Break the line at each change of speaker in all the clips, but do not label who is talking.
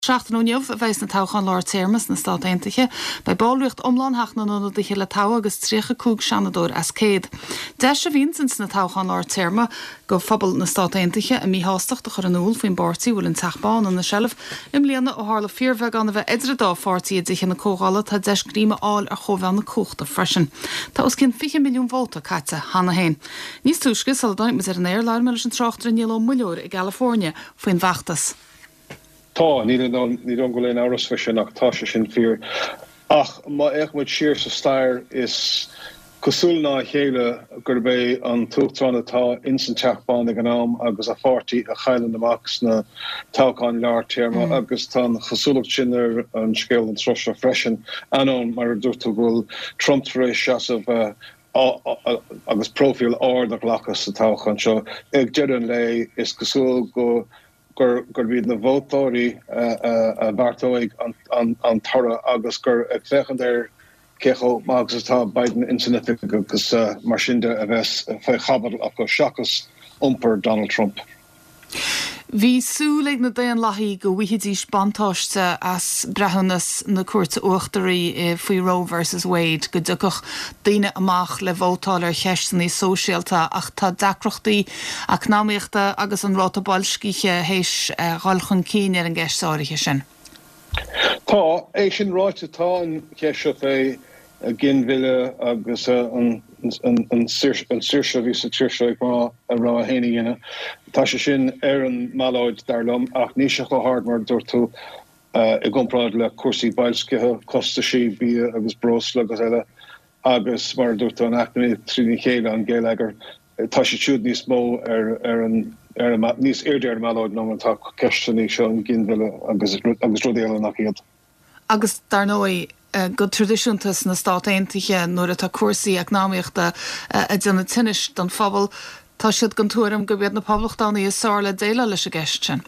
Seachtanúneamh a bheits na táchan Lord Termas na Stát Aontaithe, bei báilreacht omláin heachna nó de le tá agus trícha cúg seanadúir as céad. De se vínsins na táchan Lord Terma go phobal na Stát Aontaithe a mí hásteach de chur an úl faoin bartaí bhfuil an teachbán an na shelf im líana ó hála fíormheith an bheith idir dá fátaí dige na cógála tá deis gríime áil ar chomhean na cóchta freisin. Tá os cin 5 milliún vóta caite hanna hain. Níos túisce sal daint mas ar an airline me leis an tráchtar níl milliúr i California faoin bheachtas.
Tá, ní don go léon áras fesin ach tá sé sin fíor. Ach, má éachmuid siar sa stair is cosúil ná chéile gur bé an túchtán atá insan teachbán ag an am agus a fátaí a chaileann amach na táchan Lord Terma agus tá chosúlacht sin ar an scéal an trosra freisin anón mar dúirtú bhfuil Trump rééis seasamh agus profil ardach lachas sa táchan seo. Ag deireadh lei is cosúil go gur bhíad na bhótáirí bhartóigh an tara agus gur ag fechan ar cecho agus atá Biden insignificant agus mar sinnde a bheits fé chabad ach go seachas iompar Donald Trump.
Bhí súlaigh na daon laithí go bhuichidí spantáiste as brehannas na cuairte uachtarí faoi Roe versus Wade go dúchach daoine amach le bhótáil ar cheistanaí sóisialta ach tá dacrochtaí a cnáíochta agus an ráta bailscíe héis ghilchun cíine ar an gceistáirithe sin.
Tá é sin ráite tá an ceisio fé ginmhile agus an siirse ví sa tíirse ag rá héine dhéine. Tá sé sin ar an máláid darlam ach níos go hard mar dúirtú i gcompráid le cuasaí bailscithe costaí bí agus brosla agus eile agus mar dúirtú an achnaí tríní chéile an géileagar. Tá sé siúd níos mó ar níos éidir máláid ná tá ceistenaí seo an ginmhile agus rudéile nach iad.
Agus dar nói go tradiisiúntas na Stát Aontaithe nuair atá cuasaí eacnáíochta a duna tinis don phobal tá siad gan túram go bhéad na poblachtánaí is sála déile leis a gceist sin.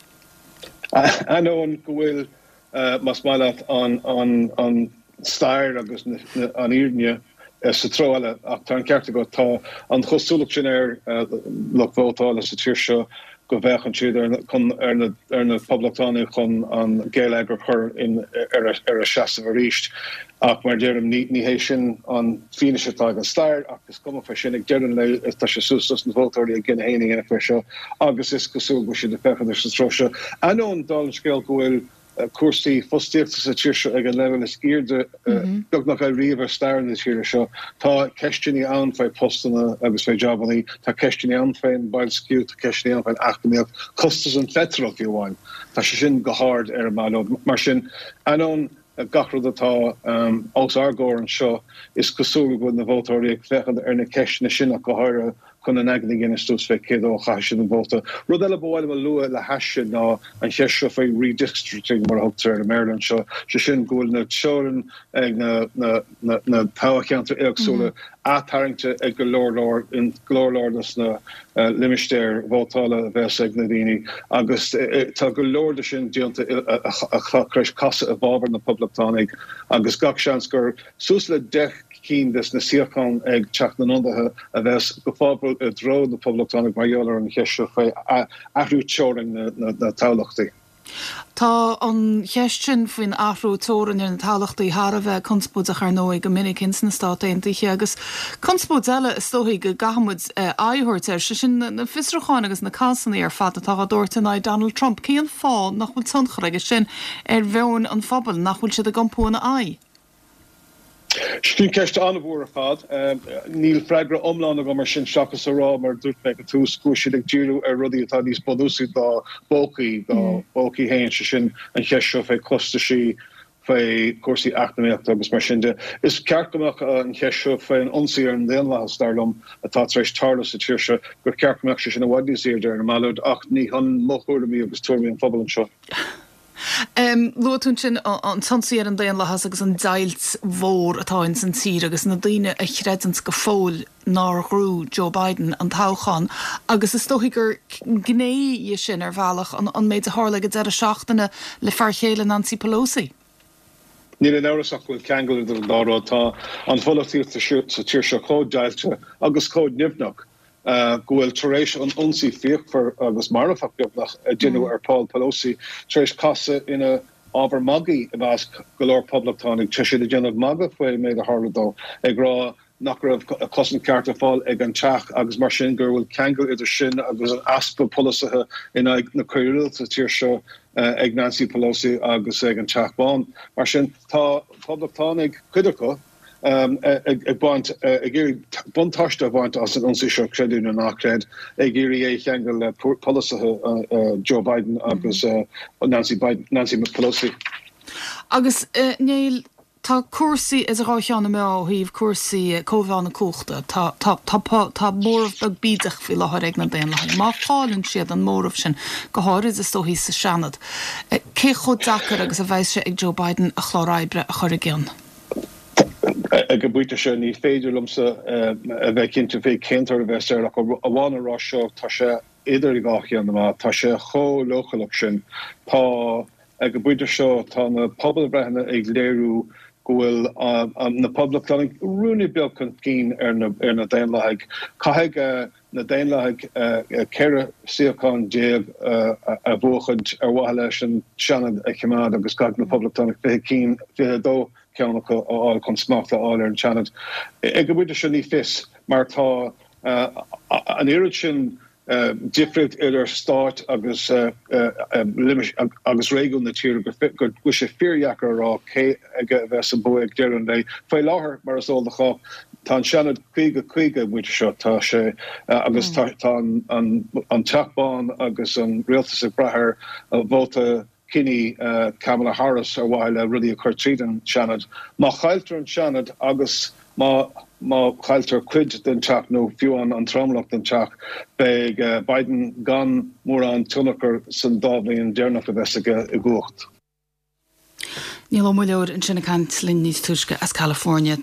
Anón go bhfuil mas maiile an stair agus an íorne sa tráile ach tá an cearta go tá an chosúlacht sin ar le bhótáil sa tíir seo go bheith an siad ar na poblachtánaí chun an géileagar chur ar a seasamh a ríist. Ach mar deireadh ní hééis sin an fianaisitá an stair agus cum fe sin ag deireadh le tá sé sústas na bhótáirí a gine héine ina fe seo agus is cosúil go si de fechan ar sa tro seo. Anón dá an scéal go bhfuil cuasaí fostíochta sa tíirse ag an level is irde gog nach a riomh stair na tíire seo. Tá ceistení an fé postana agus fé jobbaní, tá ceistení an féin bailsciú, tá ceistení an féin achtaíoch costas an fetrach i bháin. Tá sé sin go hard ar mála mar sin anón gachrad atá ós argóir an seo is cosúil go na bhótáirí ag fechan ar na ceistena sin a go háire chun an agna gine stús fé céad ó chaisi an bóta. Rud eile bháil a lua le heise ná an cheisio fé redistricting mar thugtar ar Maryland seo se sin gúil na teoran ag na táhacheantar éagsúla átaringte ag go glórlordas na limisteir bhótála bheits ag na daoine agus tá go lorda sin dianta a chreis casa a bhábar na poblachtánaigh agus gach seans gur sús le cín des na siachán ag teach na nondathe a bheits go fábal a dro na poblachtánaigh mar dheolar an cheisio fé ahrú teoring na táilachtaí.
Tá an cheist sin faoin ahrú tóran ar na táilachtaí thar a bheith conspóideach ar nóí go minic na Stát Aontaithe agus conspóid eile is tóthaí go gahamid áthúirt ar sin na fisracháin agus na casannaí ar fad atá dúirta ná Donald Trump cían fá nach bhfuil tunchar agus sin ar bheann an phobal nach bhfuil siad a gompóna ai.
Stín ceist an bhór a fad, níl freigra omlána go mar sin seachas a rá mar dúirt me go tús cúisiid ag díú ar rudí atá níos bodúsí dá bócaí héin se sin an cheisio fé costaí fé cuasaí achnaíocht agus mar sinnde. Is ceartach an cheisio fé an ionsaí ar an déanlahas darlumm atá éis tarla sa tíirse gur ceartach se sin a bhaidíí ar an máúd ach ní an mochúirmí agus tuairí an phobal an seo.
Luatún sin an tansaí ar an daon lehas agus an dailt mhór atáin san tír agus na daoine a chreidans go fóil ná grú Joe Biden an táchan agus is tóí gur gné sin ar bhealach an méid a hála go dead a seachtainna le fearchéile Nancy Pelosi.
Níl an áras bhfuil ceangail ar dárá tá an folaíocht sa tíir se cód dailte agus cód nimhnach. Gohfuil taréis an ionsaí fíochfar agus marfach beagnach duine ar Paul Pelosi taréis casa ina ábhar magaí a bheas golóir poblachtánig te sé de déanamh maga foioi méid a Harladó ag rá nach raibh a cosn cearta fáil ag an teach agus mar sin gur bhfuil ceangail idir sin agus an aspa polisathe in ag na coirilta tíir seo ag Nancy Pelosi agus ag an teachbán. Mar sin tá poblachtánig cuidircha ag bant géirí buntáiste bhaint as an onsa seo creaúna nachréid ag géirí é cheangail le polisathe Joe Biden agus Nancy Pelosi.
Agus Neil tá cuasaí is a ráiteánna mé híomh cuasaí cóbhána cóchta tá mórmh bag bídach fi lethir ag na déanalaí. Má fálann siad an mórmh sin go háir is tóhí sa seanad. Cé chud dachar agus a bheith ag Joe Biden a chláráibre a chur gceann.
go buite se ní féidirlumsa a bheith cinnte fé céintar a bheith a bhána rá seo tá se idir gachi an má tá se cho lochalach sin tá go buite seo tá na pobl brehna ag léirú gohfuil na poblachtánig runúni beag chun cín ar na déanlaigh caiigh na déanlaigh ceire siocán déag a bhuachad ar bhaile leis an seanad ag cheimad agus caiigh na poblachtánig fé cín dó ceannacha áil chun smáachta áil ar an seanad. Ag go buite se ní fis mar tá an irid sin difrid idir start agus agus régal na tír gur se fearheachar rá cé ag bheits an buig dearan lei fé láthair mar is all chá tá seanad chuige muide seo tá sé agus tá an teachbán agus an réaltas a brethir a bhóta Kinney Kamala Harris ar bhaile rudí a chuir tríd an seanad. Má chailtar an seanad agus má chailtar cuid den teach nó fiúan an tramlacht den teach beag Biden gan mór an tunnachar san dáblaí an dearnach a bheits i gcuacht.
Níl muileir an sinna cant linn níos tuisce as California